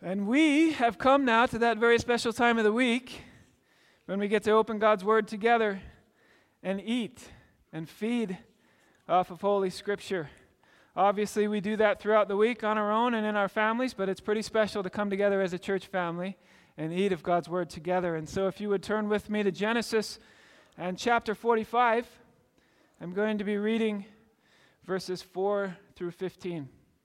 And we have come now to that very special time of the week when we get to open God's Word together and eat and feed off of Holy Scripture. Obviously, we do that throughout the week on our own and in our families, but it's pretty special to come together as a church family and eat of God's Word together. And so if you would turn with me to Genesis and chapter 45, I'm going to be reading verses 4 through 15.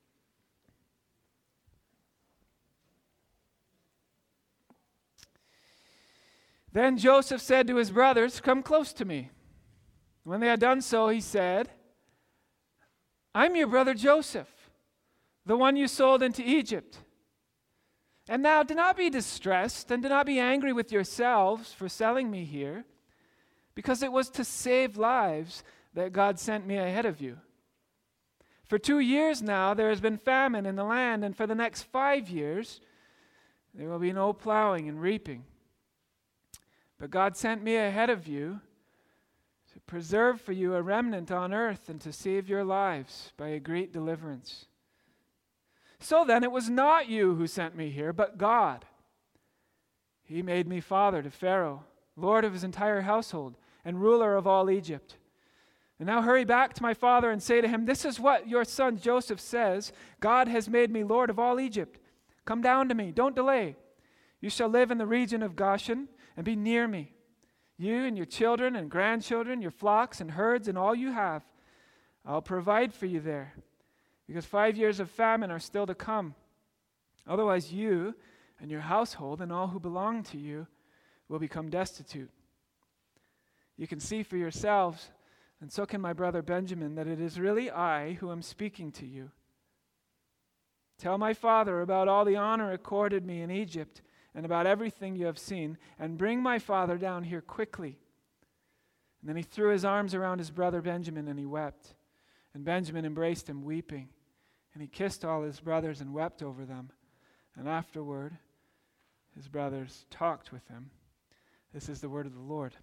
Then Joseph said to his brothers, "Come close to me." When they had done so, he said, "I'm your brother Joseph, the one you sold into Egypt. And now do not be distressed and do not be angry with yourselves for selling me here, because it was to save lives that God sent me ahead of you. For 2 years now there has been famine in the land, and for the next 5 years there will be no plowing and reaping. But God sent me ahead of you to preserve for you a remnant on earth and to save your lives by a great deliverance. So then it was not you who sent me here, but God. He made me father to Pharaoh, lord of his entire household, and ruler of all Egypt. And now hurry back to my father and say to him, 'This is what your son Joseph says. God has made me lord of all Egypt. Come down to me, don't delay. You shall live in the region of Goshen and be near me, you and your children and grandchildren, your flocks and herds and all you have. I'll provide for you there, because 5 years of famine are still to come. Otherwise you and your household and all who belong to you will become destitute. You can see for yourselves, and so can my brother Benjamin, that it is really I who am speaking to you. Tell my father about all the honor accorded me in Egypt and about everything you have seen, and bring my father down here quickly.' And then he threw his arms around his brother Benjamin, and he wept. And Benjamin embraced him, weeping. And he kissed all his brothers and wept over them. And afterward, his brothers talked with him." This is the word of the Lord.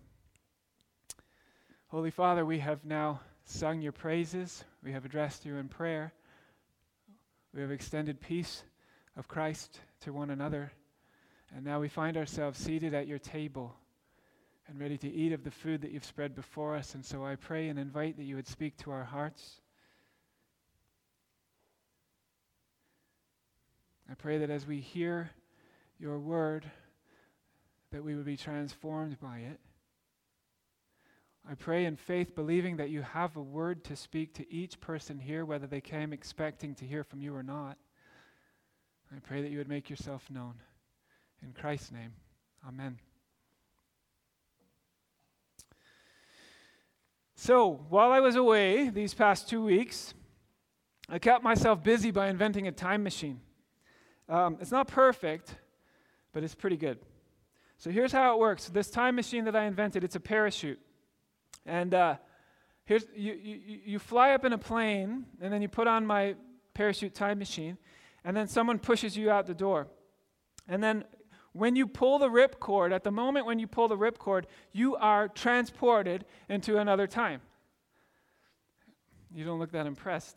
Holy Father, we have now sung your praises. We have addressed you in prayer. We have extended peace of Christ to one another. And now we find ourselves seated at your table and ready to eat of the food that you've spread before us. And so I pray and invite that you would speak to our hearts. I pray that as we hear your word, that we would be transformed by it. I pray in faith, believing that you have a word to speak to each person here, whether they came expecting to hear from you or not. I pray that you would make yourself known. In Christ's name, amen. So, while I was away these past 2 weeks, I kept myself busy by inventing a time machine. It's not perfect, but it's pretty good. So here's how it works. This time machine that I invented, it's a parachute. And here's you fly up in a plane, and then you put on my parachute time machine, and then someone pushes you out the door. And then when you pull the ripcord, at the moment when you pull the ripcord, you are transported into another time. You don't look that impressed.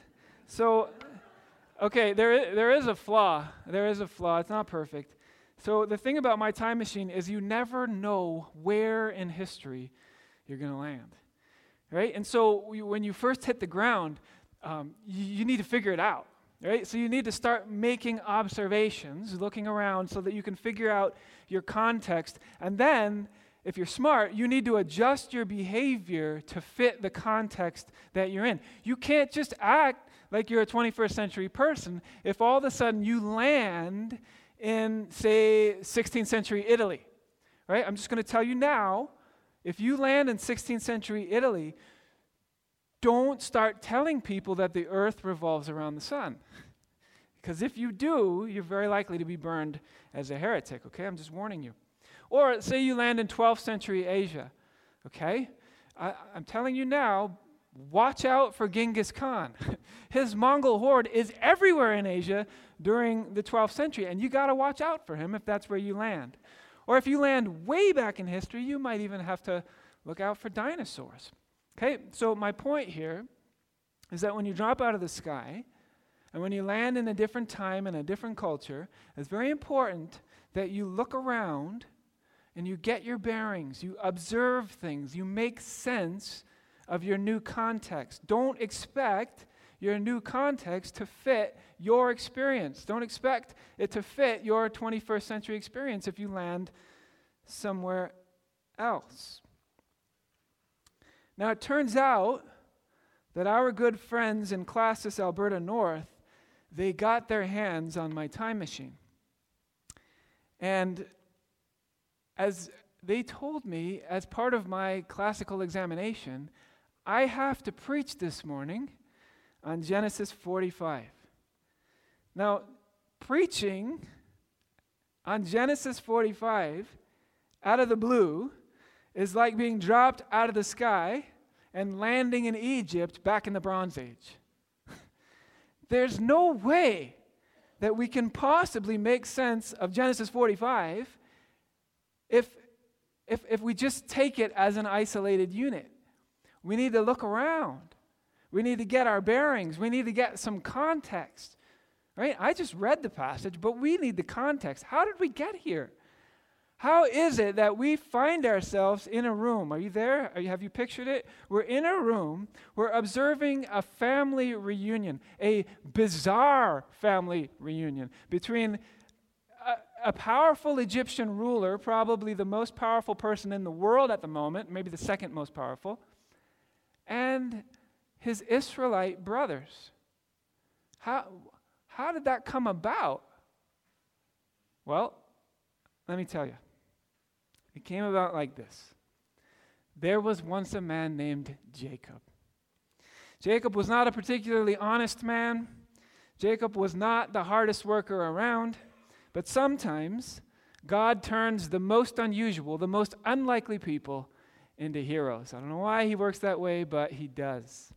Okay, there is a flaw. There is a flaw. It's not perfect. So the thing about my time machine is you never know where in history you're going to land, right? And so when you first hit the ground, you need to figure it out. Right? So you need to start making observations, looking around so that you can figure out your context. And then, if you're smart, you need to adjust your behavior to fit the context that you're in. You can't just act like you're a 21st century person if all of a sudden you land in, say, 16th century Italy. Right? I'm just going to tell you now, if you land in 16th century Italy, don't start telling people that the earth revolves around the sun. Because if you do, you're very likely to be burned as a heretic, okay? I'm just warning you. Or say you land in 12th century Asia, okay? I'm telling you now, watch out for Genghis Khan. His Mongol horde is everywhere in Asia during the 12th century, and you got to watch out for him if that's where you land. Or if you land way back in history, you might even have to look out for dinosaurs. Okay, so my point here is that when you drop out of the sky, And when you land in a different time and a different culture, it's very important that you look around and you get your bearings, you observe things, you make sense of your new context. Don't expect your new context to fit your experience. Don't expect it to fit your 21st century experience if you land somewhere else. Now, it turns out that our good friends in Classis, Alberta North, they got their hands on my time machine. And as they told me, as part of my classical examination, I have to preach this morning on Genesis 45. Now, preaching on Genesis 45 out of the blue is like being dropped out of the sky and landing in Egypt back in the Bronze Age. There's no way that we can possibly make sense of Genesis 45 if we just take it as an isolated unit. We need to look around. We need to get our bearings. We need to get some context. Right? I just read the passage, but we need the context. How did we get here? How is it that we find ourselves in a room? Are you there? Have you pictured it? We're in a room. We're observing a family reunion, a bizarre family reunion between a powerful Egyptian ruler, probably the most powerful person in the world at the moment, maybe the second most powerful, and his Israelite brothers. How did that come about? Well, let me tell you. It came about like this. There was once a man named Jacob. Jacob was not a particularly honest man. Jacob was not the hardest worker around. But sometimes God turns the most unusual, the most unlikely people into heroes. I don't know why he works that way, but he does.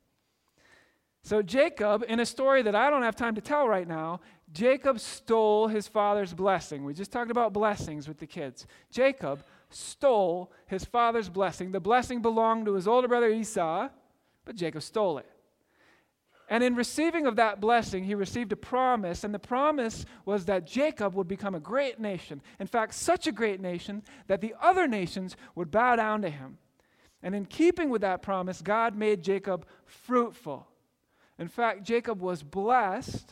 So Jacob, in a story that I don't have time to tell right now, Jacob stole his father's blessing. We just talked about blessings with the kids. Jacob stole his father's blessing. The blessing belonged to his older brother Esau, but Jacob stole it. And in receiving of that blessing, he received a promise, and the promise was that Jacob would become a great nation. In fact, such a great nation that the other nations would bow down to him. And in keeping with that promise, God made Jacob fruitful. In fact, Jacob was blessed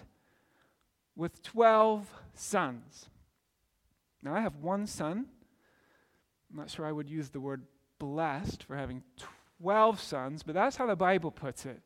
with 12 sons. Now, I have one son. I'm not sure I would use the word blessed for having 12 sons, but that's how the Bible puts it.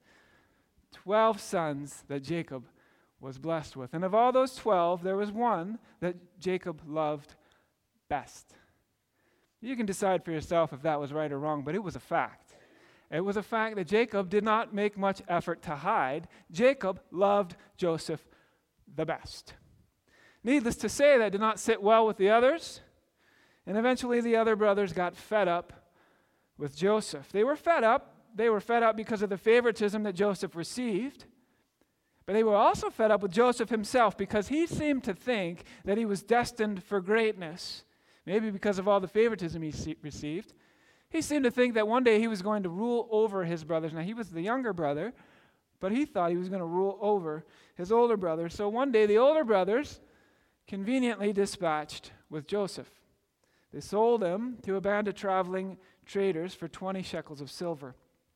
12 sons that Jacob was blessed with. And of all those 12, there was one that Jacob loved best. You can decide for yourself if that was right or wrong, but it was a fact. It was a fact that Jacob did not make much effort to hide. Jacob loved Joseph the best. Needless to say, that did not sit well with the others. And eventually the other brothers got fed up with Joseph. They were fed up. They were fed up because of the favoritism that Joseph received. But they were also fed up with Joseph himself because he seemed to think that he was destined for greatness. Maybe because of all the favoritism he received. He seemed to think that one day he was going to rule over his brothers. Now, he was the younger brother, but he thought he was going to rule over his older brother. So one day the older brothers conveniently dispatched with Joseph. They sold him to a band of traveling traders for 20 shekels of silver.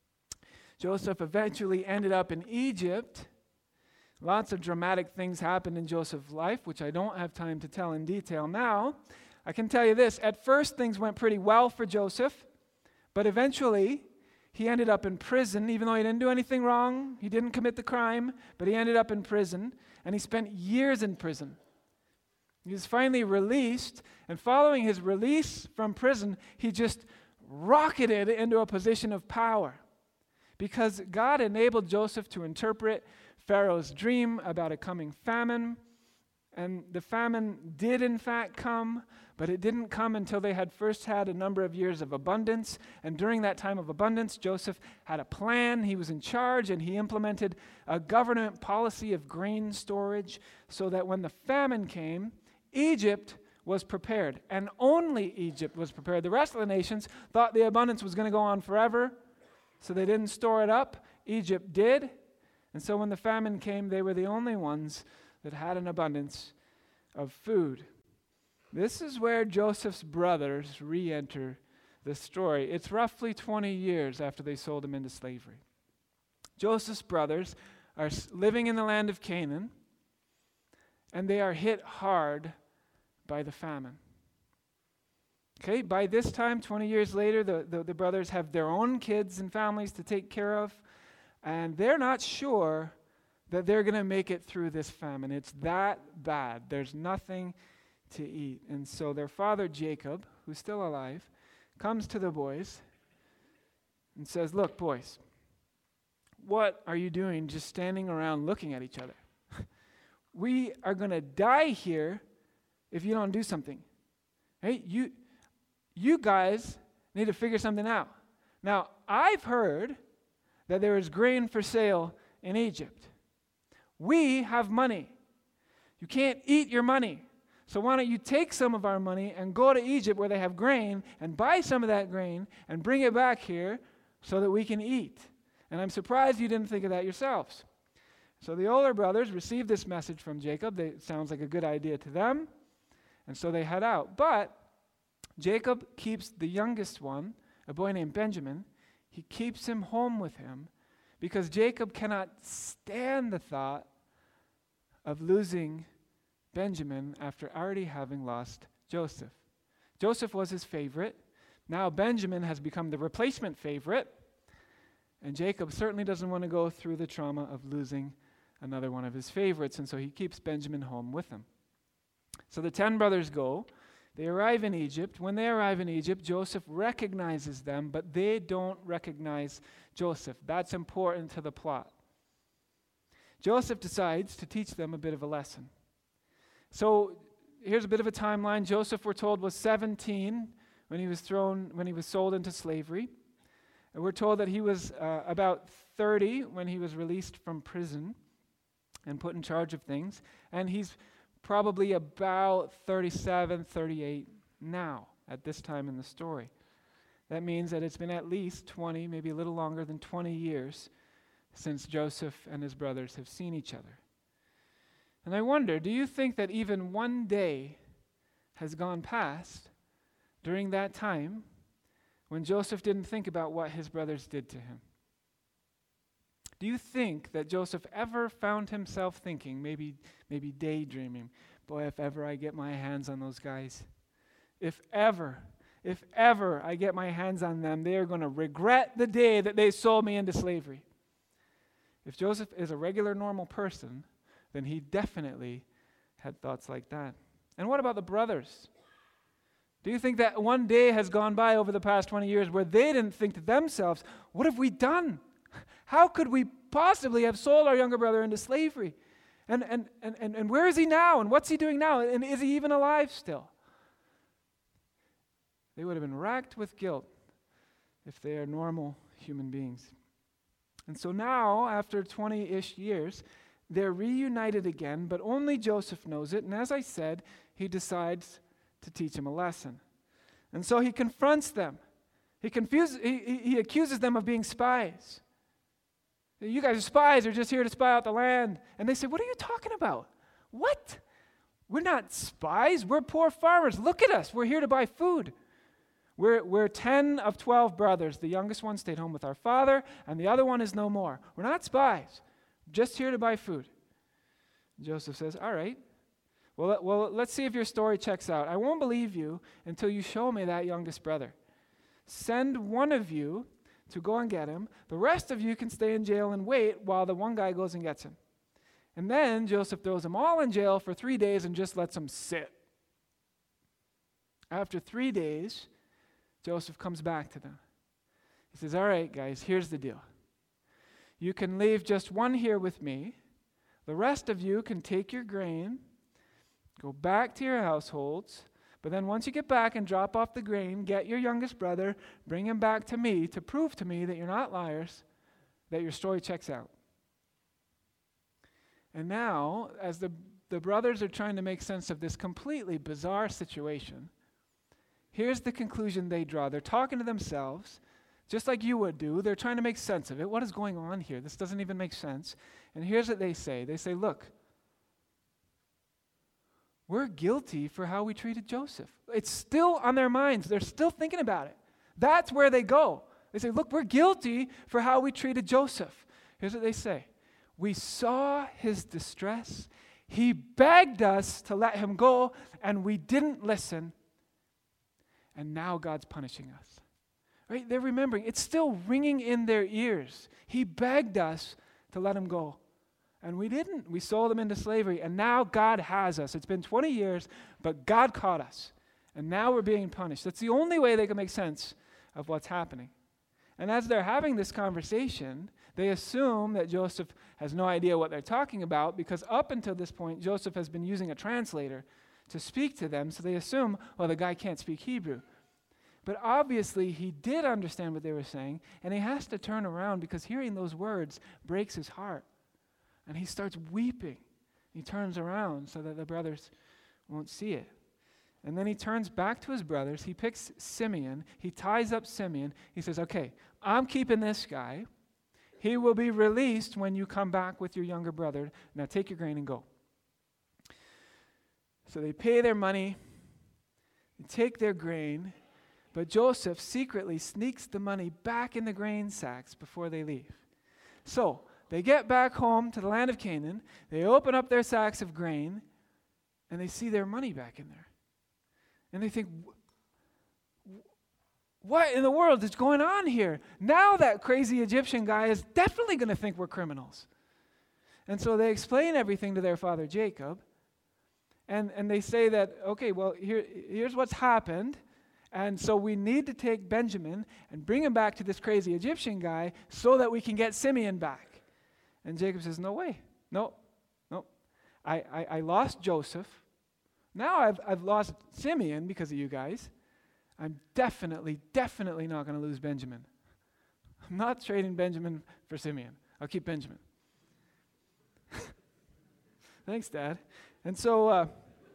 Joseph eventually ended up in Egypt. Lots of dramatic things happened in Joseph's life, which I don't have time to tell in detail now. I can tell you this. At first, things went pretty well for Joseph, but eventually, he ended up in prison, even though he didn't do anything wrong. He didn't commit the crime, but he ended up in prison, and he spent years in prison. He was finally released, and following his release from prison, he just rocketed into a position of power because God enabled Joseph to interpret Pharaoh's dream about a coming famine, and the famine did in fact come, but it didn't come until they had first had a number of years of abundance, and during that time of abundance, Joseph had a plan. He was in charge, and he implemented a government policy of grain storage so that when the famine came, Egypt was prepared, and only Egypt was prepared. The rest of the nations thought the abundance was going to go on forever, so they didn't store it up. Egypt did, And so when the famine came, they were the only ones that had an abundance of food. This is where Joseph's brothers re-enter the story. It's roughly 20 years after they sold him into slavery. Joseph's brothers are living in the land of Canaan, and they are hit hard by the famine. Okay, by this time, 20 years later, the brothers have their own kids and families to take care of, and they're not sure that they're going to make it through this famine. It's that bad. There's nothing to eat. And so their father, Jacob, who's still alive, comes to the boys and says, "Look, boys, what are you doing just standing around looking at each other? We are going to die here if you don't do something. Hey, you guys need to figure something out. Now, I've heard that there is grain for sale in Egypt. We have money. You can't eat your money. So why don't you take some of our money and go to Egypt where they have grain and buy some of that grain and bring it back here so that we can eat. And I'm surprised you didn't think of that yourselves." So the older brothers receive this message from Jacob. It sounds like a good idea to them. And so they head out. But Jacob keeps the youngest one, a boy named Benjamin, he keeps him home with him because Jacob cannot stand the thought of losing Benjamin after already having lost Joseph. Joseph was his favorite. Now Benjamin has become the replacement favorite. And Jacob certainly doesn't want to go through the trauma of losing another one of his favorites. And so he keeps Benjamin home with him. So the 10 brothers go. They arrive in Egypt. When they arrive in Egypt, Joseph recognizes them, but they don't recognize Joseph. That's important to the plot. Joseph decides to teach them a bit of a lesson. So here's a bit of a timeline. Joseph, we're told, was 17 when he was sold into slavery. And we're told that he was about 30 when he was released from prison and put in charge of things. And he's probably about 37, 38 now at this time in the story. That means that it's been at least 20, maybe a little longer than 20 years since Joseph and his brothers have seen each other. And I wonder, do you think that even one day has gone past during that time when Joseph didn't think about what his brothers did to him? Do you think that Joseph ever found himself thinking, maybe daydreaming, boy, if ever I get my hands on those guys, if ever I get my hands on them, they are going to regret the day that they sold me into slavery? If Joseph is a regular, normal person, then he definitely had thoughts like that. And what about the brothers? Do you think that one day has gone by over the past 20 years where they didn't think to themselves, what have we done? How could we possibly have sold our younger brother into slavery? And where is he now? And what's he doing now? And is he even alive still? They would have been racked with guilt if they are normal human beings. And so now, after 20-ish years, they're reunited again, but only Joseph knows it. And as I said, he decides to teach him a lesson. And so he confronts them. He accuses them of being spies. You guys are spies, are just here to spy out the land. And they say, what are you talking about? What? We're not spies. We're poor farmers. Look at us. We're here to buy food. We're 10 of 12 brothers. The youngest one stayed home with our father, and the other one is no more. We're not spies. Just here to buy food. Joseph says, all right. Well, let's see if your story checks out. I won't believe you until you show me that youngest brother. Send one of you to go and get him. The rest of you can stay in jail and wait while the one guy goes and gets him. And then Joseph throws them all in jail for 3 days and just lets them sit. After 3 days, Joseph comes back to them. He says, all right, guys, here's the deal. You can leave just one here with me. The rest of you can take your grain, go back to your households, but then once you get back and drop off the grain, get your youngest brother, bring him back to me to prove to me that you're not liars, that your story checks out. And now, as the brothers are trying to make sense of this completely bizarre situation, here's the conclusion they draw. They're talking to themselves. just like you would do. They're trying to make sense of it. What is going on here? This doesn't even make sense. And here's what they say. They say, look, we're guilty for how we treated Joseph. It's still on their minds. They're still thinking about it. That's where they go. They say, look, we're guilty for how we treated Joseph. Here's what they say. We saw his distress. He begged us to let him go, and we didn't listen. And now God's punishing us. Right? They're remembering. It's still ringing in their ears. He begged us to let him go. And we didn't. We sold him into slavery. And now God has us. It's been 20 years, but God caught us. And now we're being punished. That's the only way they can make sense of what's happening. And as they're having this conversation, they assume that Joseph has no idea what they're talking about, because up until this point, Joseph has been using a translator to speak to them. So they assume, well, the guy can't speak Hebrew. But obviously, he did understand what they were saying, and he has to turn around because hearing those words breaks his heart. And he starts weeping. He turns around so that the brothers won't see it. And then he turns back to his brothers. He picks Simeon. He ties up Simeon. He says, okay, I'm keeping this guy. He will be released when you come back with your younger brother. Now take your grain and go. So they pay their money. They take their grain. But Joseph secretly sneaks the money back in the grain sacks before they leave. So they get back home to the land of Canaan. They open up their sacks of grain, and they see their money back in there. And they think, what in the world is going on here? Now that crazy Egyptian guy is definitely going to think we're criminals. And so they explain everything to their father Jacob. And they say that, okay, well, here's what's happened. And so we need to take Benjamin and bring him back to this crazy Egyptian guy so that we can get Simeon back. And Jacob says, no way. No. I lost Joseph. Now I've lost Simeon because of you guys. I'm definitely not going to lose Benjamin. I'm not trading Benjamin for Simeon. I'll keep Benjamin. Thanks, Dad. And so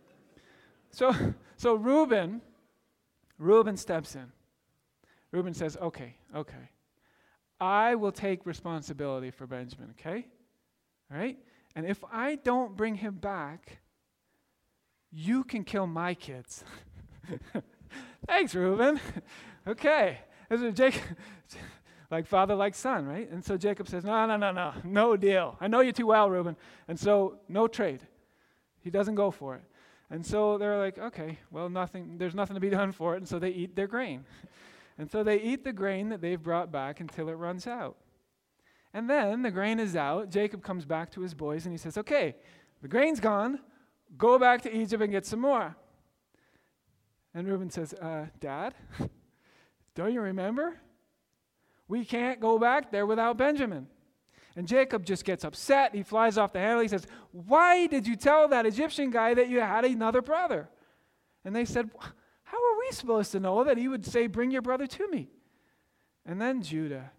Reuben steps in. Reuben says, okay. I will take responsibility for Benjamin, okay? All right? And if I don't bring him back, you can kill my kids. Thanks, Reuben. Okay. This is Jacob, like father, like son, right? And so Jacob says, no deal. I know you too well, Reuben. And so no trade. He doesn't go for it. And so they're like, okay, well, there's nothing to be done for it. And so they eat their grain. And so they eat the grain that they've brought back until it runs out. And then the grain is out. Jacob comes back to his boys and he says, okay, the grain's gone. Go back to Egypt and get some more. And Reuben says, Dad, don't you remember? We can't go back there without Benjamin. And Jacob just gets upset. He flies off the handle. He says, why did you tell that Egyptian guy that you had another brother? And they said, how are we supposed to know that he would say, bring your brother to me? And then Judah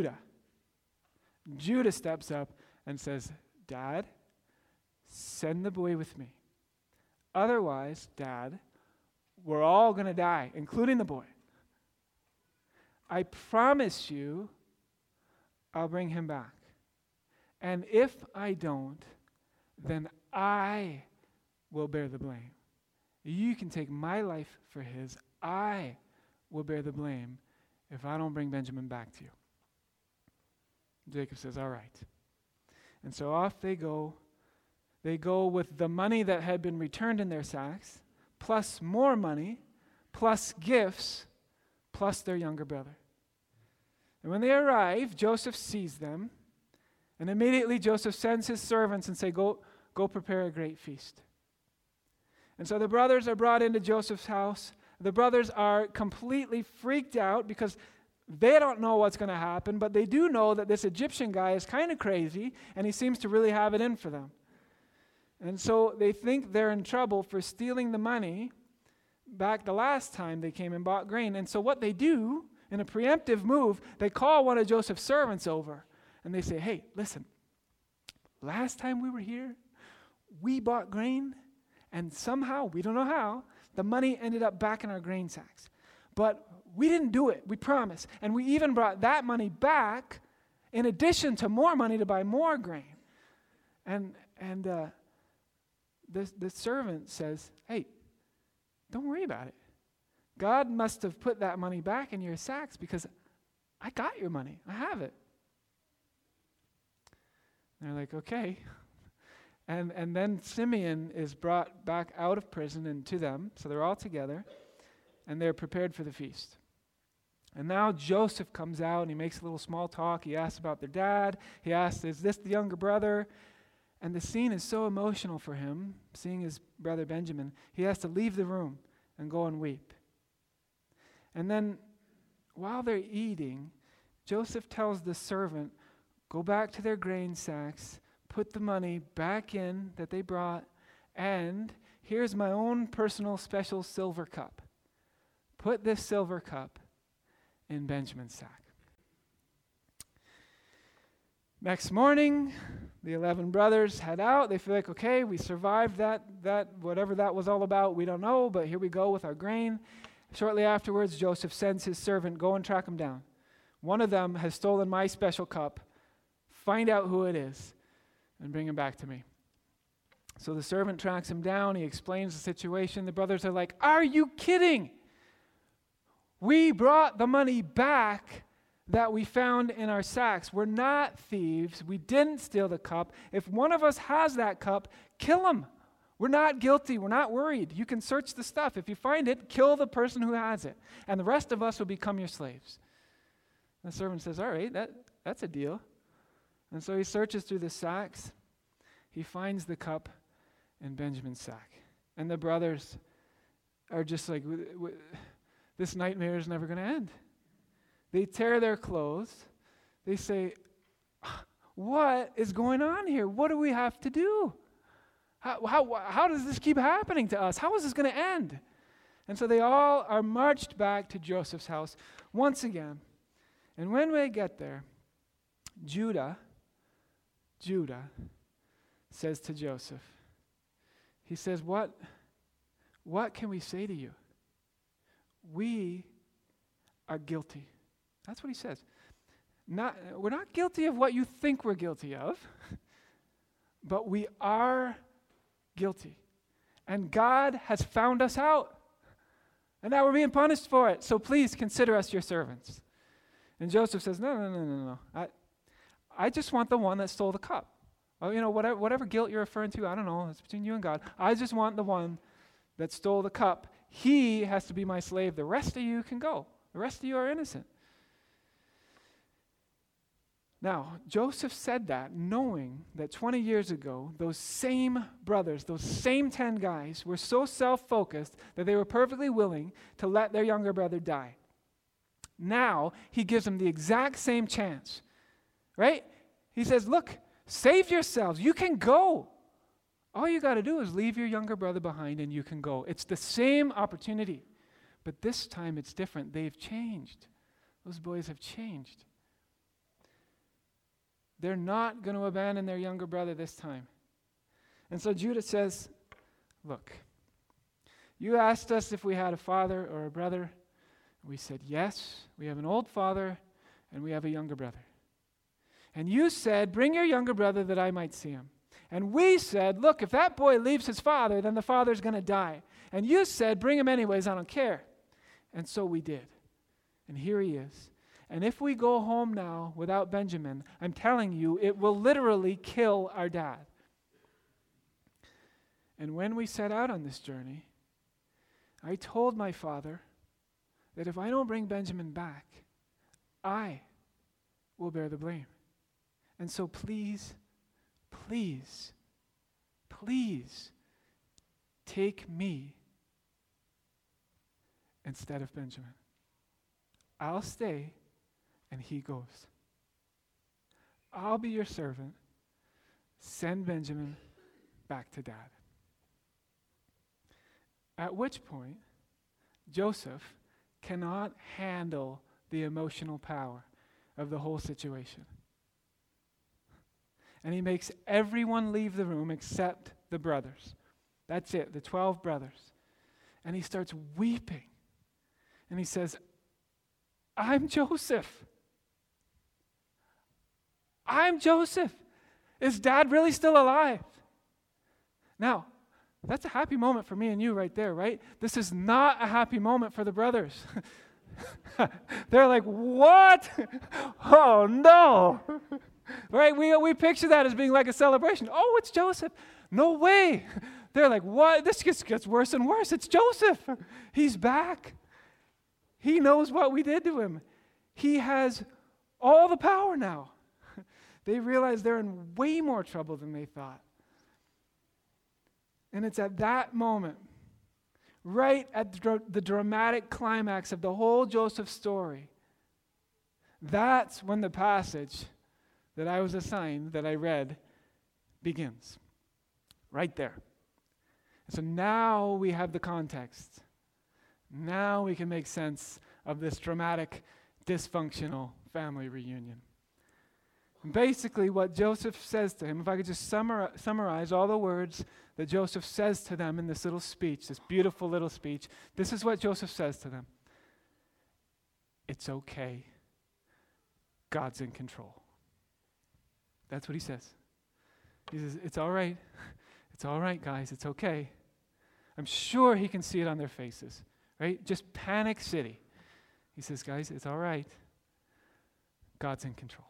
steps up and says, Dad, send the boy with me. Otherwise, Dad, we're all going to die, including the boy. I promise you, I'll bring him back. And if I don't, then I will bear the blame. You can take my life for his. I will bear the blame if I don't bring Benjamin back to you. Jacob says, all right. And so off they go. They go with the money that had been returned in their sacks, plus more money, plus gifts, plus their younger brother. And when they arrive, Joseph sees them, and immediately Joseph sends his servants and say, go prepare a great feast. And so the brothers are brought into Joseph's house. The brothers are completely freaked out because they don't know what's going to happen, but they do know that this Egyptian guy is kind of crazy, and he seems to really have it in for them. And so they think they're in trouble for stealing the money back the last time they came and bought grain. And so what they do, in a preemptive move, they call one of Joseph's servants over, and they say, hey, listen, last time we were here, we bought grain, and somehow, we don't know how, the money ended up back in our grain sacks. But We didn't do it, we promise. And we even brought that money back in addition to more money to buy more grain. And the servant says, hey, don't worry about it. God must have put that money back in your sacks because I got your money. I have it. And they're like, okay. And then Simeon is brought back out of prison and to them. So they're all together. And they're prepared for the feast. And now Joseph comes out and he makes a little small talk. He asks about their dad. He asks, is this the younger brother? And the scene is so emotional for him, seeing his brother Benjamin. He has to leave the room and go and weep. And then while they're eating, Joseph tells the servant, go back to their grain sacks, put the money back in that they brought, and here's my own personal special silver cup. Put this silver cup in Benjamin's sack. Next morning, the 11 brothers head out. They feel like, okay, we survived that whatever that was all about, we don't know, but here we go with our grain. Shortly afterwards, Joseph sends his servant, go and track him down. One of them has stolen my special cup. Find out who it is and bring him back to me. So the servant tracks him down. He explains the situation. The brothers are like, are you kidding? We brought the money back that we found in our sacks. We're not thieves. We didn't steal the cup. If one of us has that cup, kill him. We're not guilty. We're not worried. You can search the stuff. If you find it, kill the person who has it. And the rest of us will become your slaves. The servant says, all right, that's a deal. And so he searches through the sacks. He finds the cup in Benjamin's sack. And the brothers are just like, this nightmare is never going to end. They tear their clothes. They say, what is going on here? What do we have to do? How does this keep happening to us? How is this going to end? And so they all are marched back to Joseph's house once again. And when they get there, Judah says to Joseph, he says, what can we say to you? We are guilty. That's what he says. We're not guilty of what you think we're guilty of, but we are guilty. And God has found us out. And now we're being punished for it. So please consider us your servants. And Joseph says, no. I just want the one that stole the cup. Well, whatever guilt you're referring to, I don't know. It's between you and God. I just want the one that stole the cup. He has to be my slave. The rest of you can go. The rest of you are innocent. Now, Joseph said that knowing that 20 years ago, those same brothers, those same 10 guys were so self-focused that they were perfectly willing to let their younger brother die. Now, he gives them the exact same chance, right? He says, look, save yourselves. You can go. All you got to do is leave your younger brother behind and you can go. It's the same opportunity, but this time it's different. They've changed. Those boys have changed. They're not going to abandon their younger brother this time. And so Judah says, look, you asked us if we had a father or a brother. We said, yes, we have an old father and we have a younger brother. And you said, bring your younger brother that I might see him. And we said, look, if that boy leaves his father, then the father's going to die. And you said, bring him anyways, I don't care. And so we did. And here he is. And if we go home now without Benjamin, I'm telling you, it will literally kill our dad. And when we set out on this journey, I told my father that if I don't bring Benjamin back, I will bear the blame. And so please, please, please take me instead of Benjamin. I'll stay and he goes. I'll be your servant. Send Benjamin back to dad. At which point, Joseph cannot handle the emotional power of the whole situation. And he makes everyone leave the room except the brothers. That's it, the 12 brothers. And he starts weeping. And he says, I'm Joseph. I'm Joseph. Is Dad really still alive? Now, that's a happy moment for me and you right there, right? This is not a happy moment for the brothers. They're like, what? Oh, no. Right? We picture that as being like a celebration. Oh, it's Joseph. No way. They're like, what? This gets worse and worse. It's Joseph. He's back. He knows what we did to him. He has all the power now. They realize they're in way more trouble than they thought. And it's at that moment, right at the dramatic climax of the whole Joseph story, that's when the passage that I was assigned, that I read, begins. Right there. So now we have the context. Now we can make sense of this dramatic, dysfunctional family reunion. And basically what Joseph says to him, if I could just summarize all the words that Joseph says to them in this little speech, this beautiful little speech, this is what Joseph says to them. It's okay. God's in control. That's what he says. He says, it's all right. It's all right, guys. It's okay. I'm sure he can see it on their faces, right? Just panic city. He says, guys, it's all right. God's in control.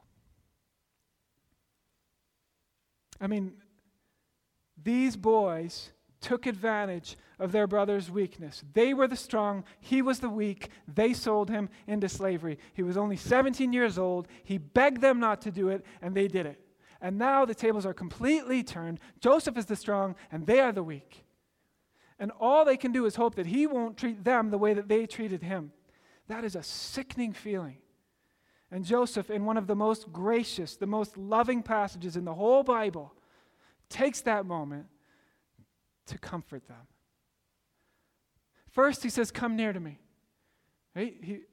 I mean, these boys took advantage of their brother's weakness. They were the strong, he was the weak. They sold him into slavery. He was only 17 years old. He begged them not to do it, and they did it. And now the tables are completely turned. Joseph is the strong, and they are the weak. And all they can do is hope that he won't treat them the way that they treated him. That is a sickening feeling. And Joseph, in one of the most gracious, the most loving passages in the whole Bible, takes that moment to comfort them. First, he says, come near to me. Right?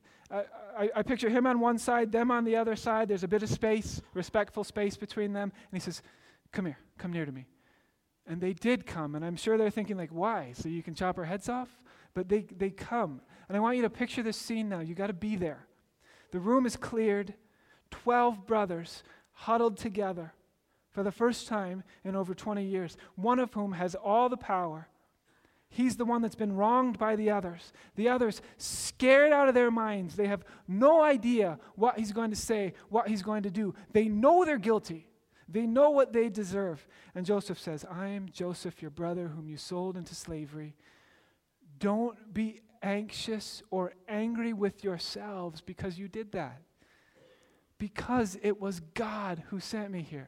I picture him on one side, them on the other side. There's a bit of space, respectful space between them. And he says, come here, come near to me. And they did come, and I'm sure they're thinking, like, why? So you can chop our heads off? But they come. And I want you to picture this scene now. You got to be there. The room is cleared. 12 brothers huddled together for the first time in over 20 years, one of whom has all the power. He's the one that's been wronged by the others. The others scared out of their minds. They have no idea what he's going to say, what he's going to do. They know they're guilty. They know what they deserve. And Joseph says, I am Joseph, your brother, whom you sold into slavery. Don't be anxious or angry with yourselves because you did that. Because it was God who sent me here.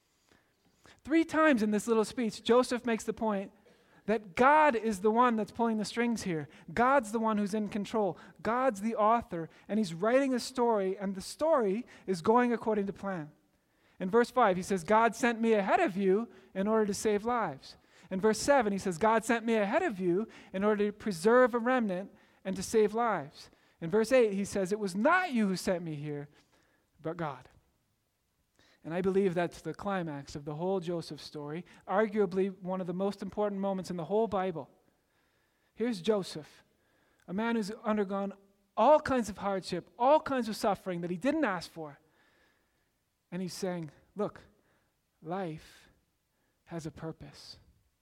3 times in this little speech, Joseph makes the point that God is the one that's pulling the strings here. God's the one who's in control. God's the author, and he's writing a story, and the story is going according to plan. In verse 5, he says, God sent me ahead of you in order to save lives. In verse 7, he says, God sent me ahead of you in order to preserve a remnant and to save lives. In verse 8, he says, it was not you who sent me here, but God. And I believe that's the climax of the whole Joseph story, arguably one of the most important moments in the whole Bible. Here's Joseph, a man who's undergone all kinds of hardship, all kinds of suffering that he didn't ask for. And he's saying, look, life has a purpose.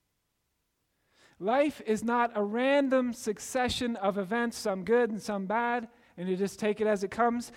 Life is not a random succession of events, some good and some bad, and you just take it as it comes.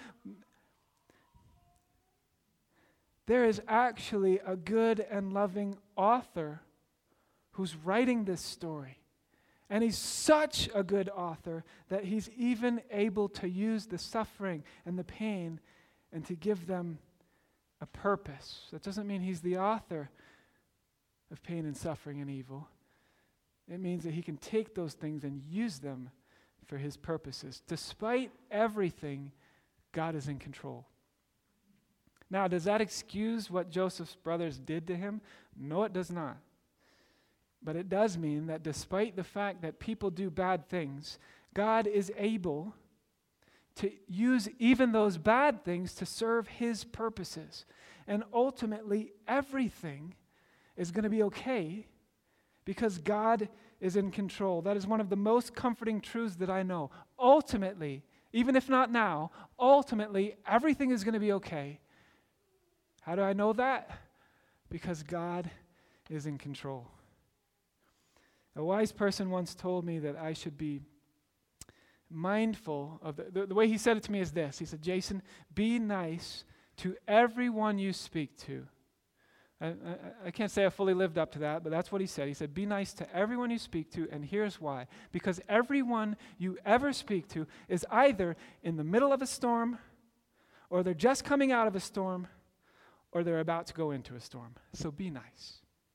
There is actually a good and loving author who's writing this story. And he's such a good author that he's even able to use the suffering and the pain and to give them a purpose. That doesn't mean he's the author of pain and suffering and evil. It means that he can take those things and use them for his purposes. Despite everything, God is in control. Now, does that excuse what Joseph's brothers did to him? No, it does not. But it does mean that despite the fact that people do bad things, God is able to use even those bad things to serve his purposes. And ultimately, everything is going to be okay because God is in control. That is one of the most comforting truths that I know. Ultimately, even if not now, ultimately everything is going to be okay. How do I know that? Because God is in control. A wise person once told me that I should be mindful of the way he said it to me is this. He said, Jason, be nice to everyone you speak to. I can't say I fully lived up to that, but that's what he said. He said, be nice to everyone you speak to, and here's why. Because everyone you ever speak to is either in the middle of a storm, or they're just coming out of a storm, or they're about to go into a storm. So be nice.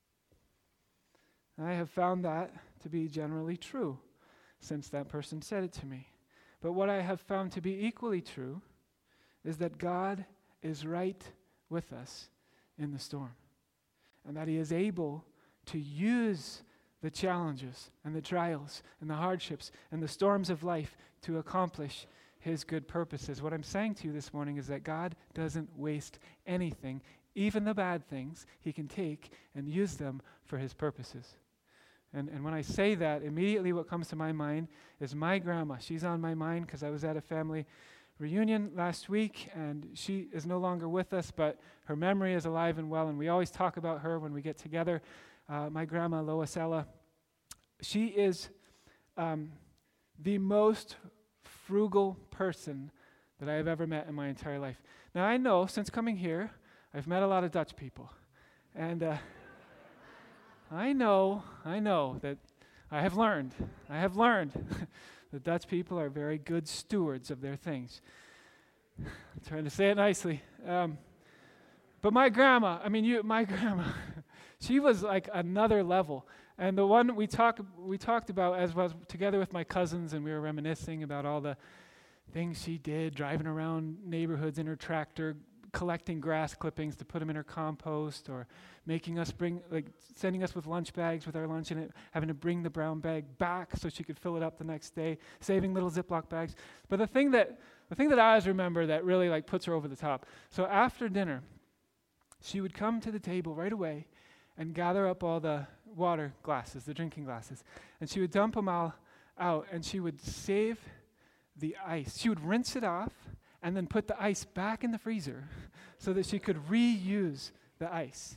I have found that to be generally true since that person said it to me. But what I have found to be equally true is that God is right with us in the storm, and that he is able to use the challenges and the trials and the hardships and the storms of life to accomplish his good purposes. What I'm saying to you this morning is that God doesn't waste anything, even the bad things. He can take and use them for his purposes. And when I say that, immediately what comes to my mind is my grandma. She's on my mind because I was at a family reunion last week, and she is no longer with us, but her memory is alive and well, and we always talk about her when we get together. My grandma, Loisella, she is the most frugal person that I have ever met in my entire life. Now, I know, since coming here, I've met a lot of Dutch people, and I know that I have learned the Dutch people are very good stewards of their things. I'm trying to say it nicely. But my grandma, she was like another level. And the one we talked about as was together with my cousins, and we were reminiscing about all the things she did, driving around neighborhoods in her tractor, collecting grass clippings to put them in her compost, or sending us with lunch bags with our lunch in it, having to bring the brown bag back so she could fill it up the next day, saving little Ziploc bags. But the thing that I always remember that really puts her over the top. So after dinner, she would come to the table right away and gather up all the water glasses, the drinking glasses, and she would dump them all out, and she would save the ice. She would rinse it off and then put the ice back in the freezer so that she could reuse the ice.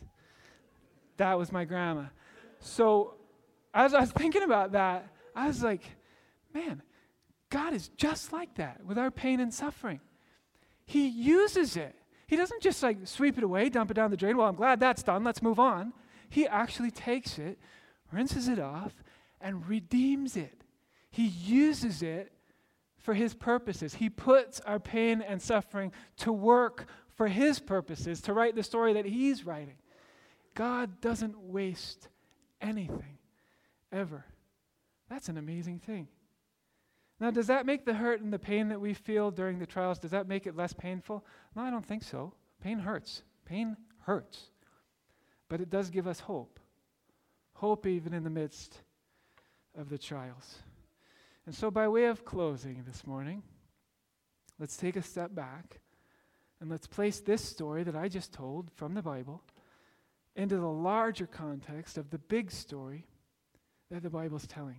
That was my grandma. So as I was thinking about that, I was like, man, God is just like that with our pain and suffering. He uses it. He doesn't just sweep it away, dump it down the drain. Well, I'm glad that's done. Let's move on. He actually takes it, rinses it off, and redeems it. He uses it for his purposes. He puts our pain and suffering to work for his purposes, to write the story that he's writing. God doesn't waste anything, ever. That's an amazing thing. Now, does that make the hurt and the pain that we feel during the trials, does that make it less painful? No, I don't think so. Pain hurts. Pain hurts. But it does give us hope. Hope even in the midst of the trials. And so by way of closing this morning, let's take a step back and let's place this story that I just told from the Bible into the larger context of the big story that the Bible's telling.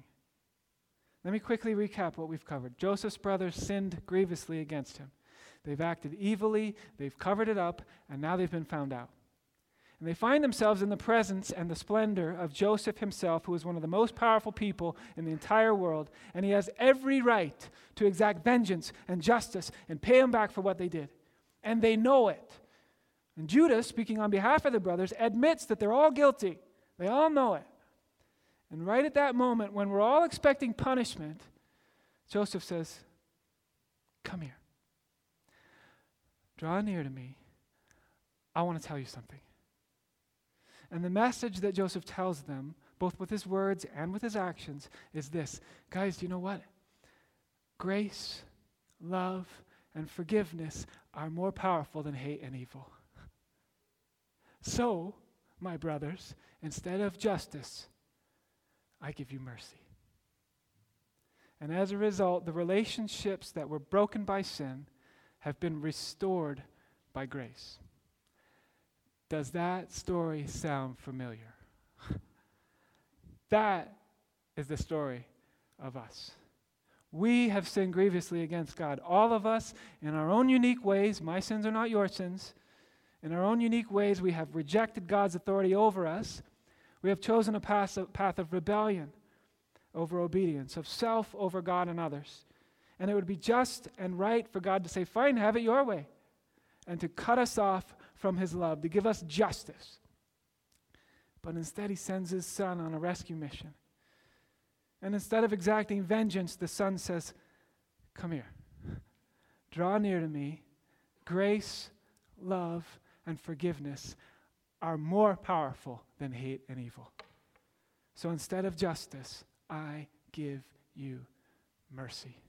Let me quickly recap what we've covered. Joseph's brothers sinned grievously against him. They've acted evilly, they've covered it up, and now they've been found out. And they find themselves in the presence and the splendor of Joseph himself, who is one of the most powerful people in the entire world, and he has every right to exact vengeance and justice and pay them back for what they did. And they know it. And Judah, speaking on behalf of the brothers, admits that they're all guilty. They all know it. And right at that moment, when we're all expecting punishment, Joseph says, "Come here. Draw near to me. I want to tell you something." And the message that Joseph tells them, both with his words and with his actions, is this. Guys, do you know what? Grace, love, and forgiveness are more powerful than hate and evil. So, my brothers, instead of justice, I give you mercy. And as a result, the relationships that were broken by sin have been restored by grace. Does that story sound familiar? That is the story of us. We have sinned grievously against God. All of us, in our own unique ways, my sins are not your sins. In our own unique ways, we have rejected God's authority over us. We have chosen a path of rebellion over obedience, of self over God and others. And it would be just and right for God to say, fine, have it your way, and to cut us off from his love, to give us justice. But instead, he sends his Son on a rescue mission. And instead of exacting vengeance, the Son says, come here. Draw near to me. Grace, love, and forgiveness are more powerful than hate and evil. So instead of justice, I give you mercy.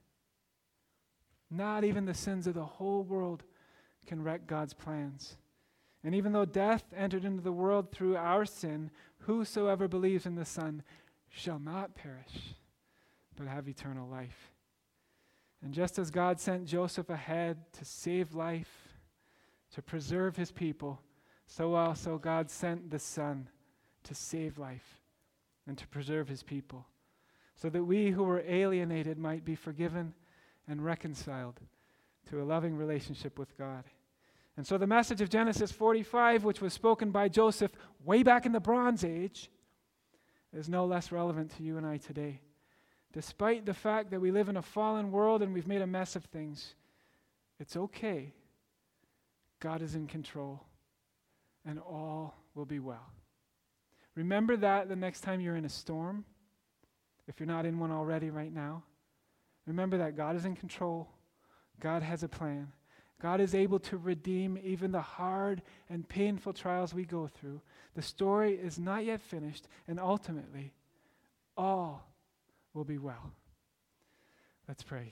Not even the sins of the whole world can wreck God's plans. And even though death entered into the world through our sin, whosoever believes in the Son shall not perish, but have eternal life. And just as God sent Joseph ahead to save life, to preserve his people, so also God sent the Son to save life and to preserve his people, so that we who were alienated might be forgiven and reconciled to a loving relationship with God. And so the message of Genesis 45, which was spoken by Joseph way back in the Bronze Age, is no less relevant to you and I today. Despite the fact that we live in a fallen world and we've made a mess of things, it's okay. God is in control, and all will be well. Remember that the next time you're in a storm, if you're not in one already right now. Remember that God is in control. God has a plan. God is able to redeem even the hard and painful trials we go through. The story is not yet finished, and ultimately, all will be well. Let's pray.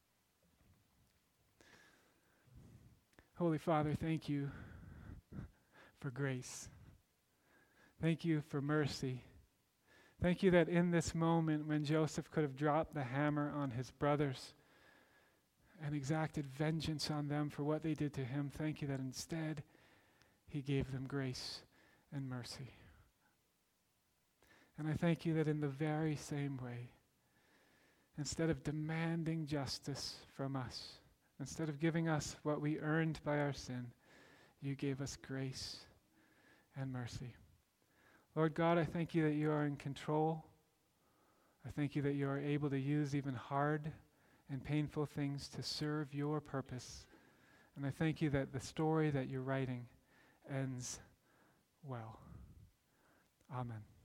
Holy Father, thank you for grace. Thank you for mercy. Thank you that in this moment when Joseph could have dropped the hammer on his brothers and exacted vengeance on them for what they did to him, thank you that instead he gave them grace and mercy. And I thank you that in the very same way, instead of demanding justice from us, instead of giving us what we earned by our sin, you gave us grace and mercy. Lord God, I thank you that you are in control. I thank you that you are able to use even hard and painful things to serve your purpose. And I thank you that the story that you're writing ends well. Amen.